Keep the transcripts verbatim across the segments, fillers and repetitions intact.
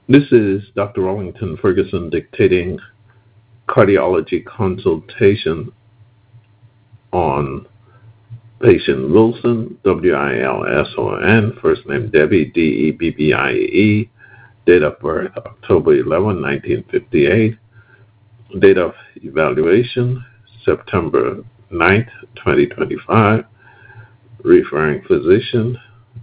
This is Doctor Wellington Ferguson dictating cardiology consultation on patient Wilson, W I L S O N, first name Debbie, D E B B I E, date of birth October eleventh, nineteen fifty-eight, date of evaluation September ninth, twenty twenty-five, referring physician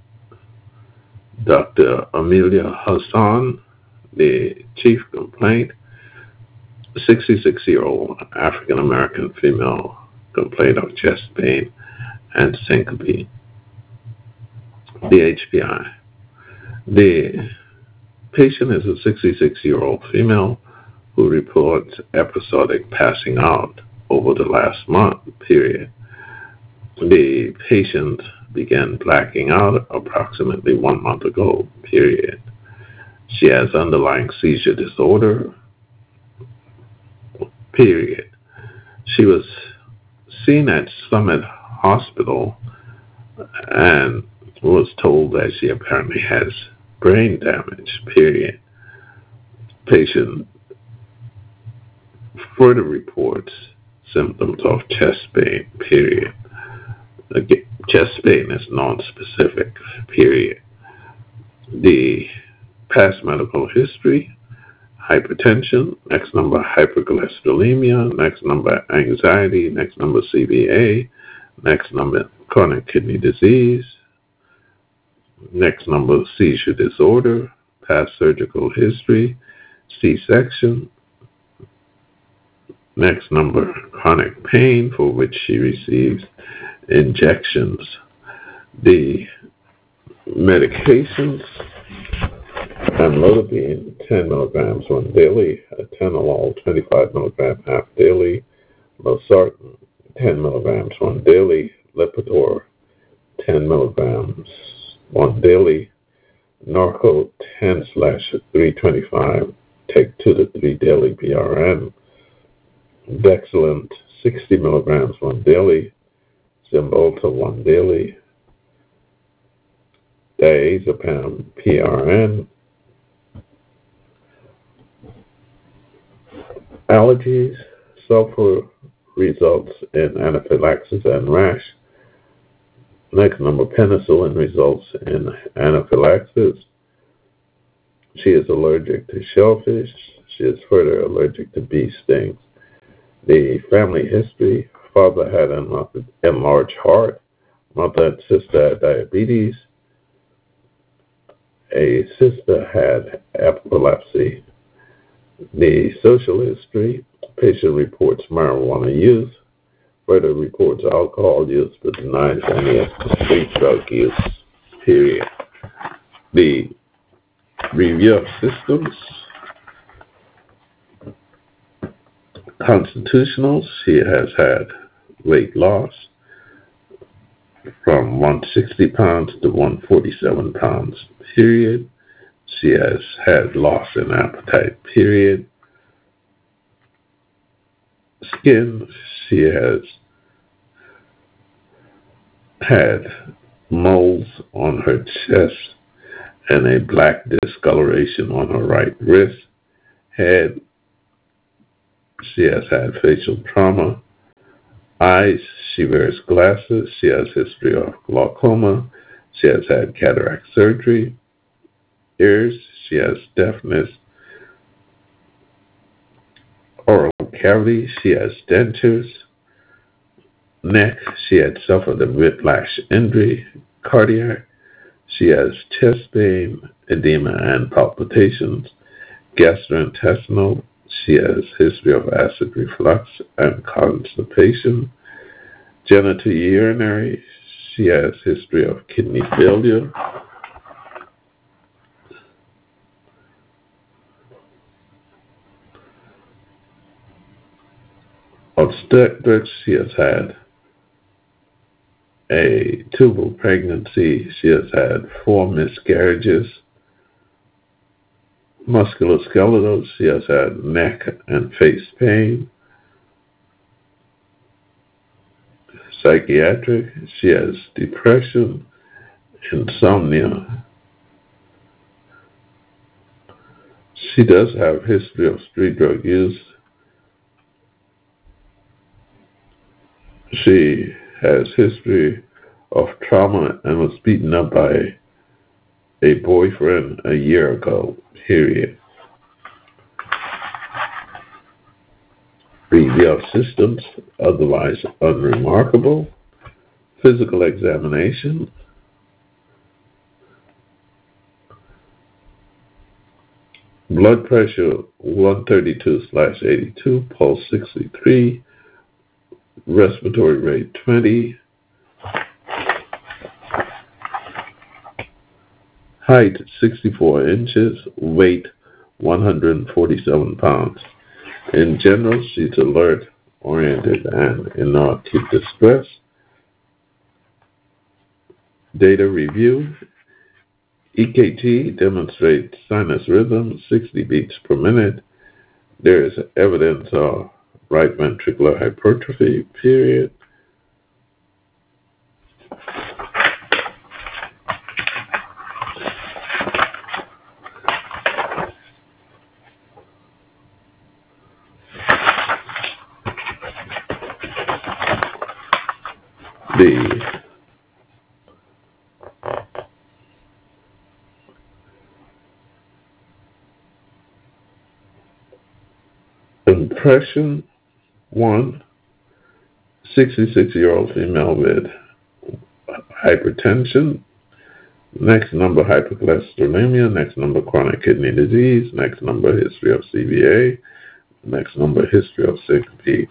Doctor Amelia Hassan, the chief complaint, sixty-six-year-old African-American female, complaint of chest pain and syncope. The H P I. The patient is a sixty-six-year-old female who reports episodic passing out over the last month period. The patient began blacking out approximately one month ago period. She has underlying seizure disorder period. She was seen at Summit Hospital and was told that she apparently has brain damage, period. Patient further reports symptoms of chest pain, period. Again, chest pain is non-specific, period. The past medical history, hypertension, next number hypercholesterolemia, next number anxiety, next number C V A, next number chronic kidney disease, next number seizure disorder, past surgical history, C-section, next number chronic pain for which she receives injections. The medications, amlodipine ten milligrams one daily, atenolol twenty-five milligrams half daily, losartan ten milligrams one daily, Lipitor ten milligrams one daily, Norco ten slash three twenty-five, take two to three daily P R N, Dexilant sixty milligrams one daily, Cymbalta one daily, diazepam P R N. Allergies, sulfur results in anaphylaxis and rash. Next number, penicillin results in anaphylaxis. She is allergic to shellfish. She is further allergic to bee stings. The family history, father had an enlarged heart, mother and sister had diabetes, a sister had epilepsy. The social history, patient reports marijuana use, further reports alcohol use, but denies any street drug use, period. The review of systems, constitutional, she has had weight loss from one hundred sixty pounds to one hundred forty-seven pounds, period. She has had loss in appetite, period. Skin, she has had moles on her chest and a black discoloration on her right wrist. Head, she has had facial trauma. Eyes, she wears glasses. She has history of glaucoma. She has had cataract surgery. Ears, she has deafness. Oral cavity, she has dentures. Neck, she had suffered a whiplash injury. Cardiac, she has chest pain, edema, and palpitations. Gastrointestinal, she has history of acid reflux and constipation. Genitourinary, she has history of kidney failure. Obstetrics, she has had a tubal pregnancy. She has had four miscarriages. Musculoskeletal, she has had neck and face pain. Psychiatric, she has depression, insomnia. She does have history of street drug use. She has history of trauma and was beaten up by a boyfriend a year ago, period. B D L systems, otherwise unremarkable. Physical examination. Blood pressure one thirty-two slash eighty-two, pulse sixty-three, respiratory rate twenty, height sixty-four inches, weight one hundred forty-seven pounds. In general, she's alert, oriented, and in no acute distress. Data review. E K G demonstrates sinus rhythm, sixty beats per minute. There is evidence of right ventricular hypertrophy, period. The impression, one, sixty-six-year-old female with hypertension. Next number, hypercholesterolemia. Next number, chronic kidney disease. Next number, history of C V A. Next number, history of syncope.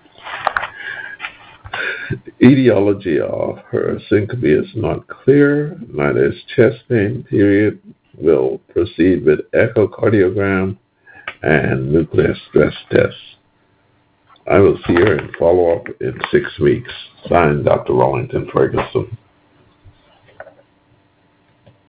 Etiology of her syncope is not clear. Neither is chest pain, period. We'll proceed with echocardiogram and nuclear stress tests. I will see her and follow up in six weeks. Signed, Doctor Wellington Ferguson.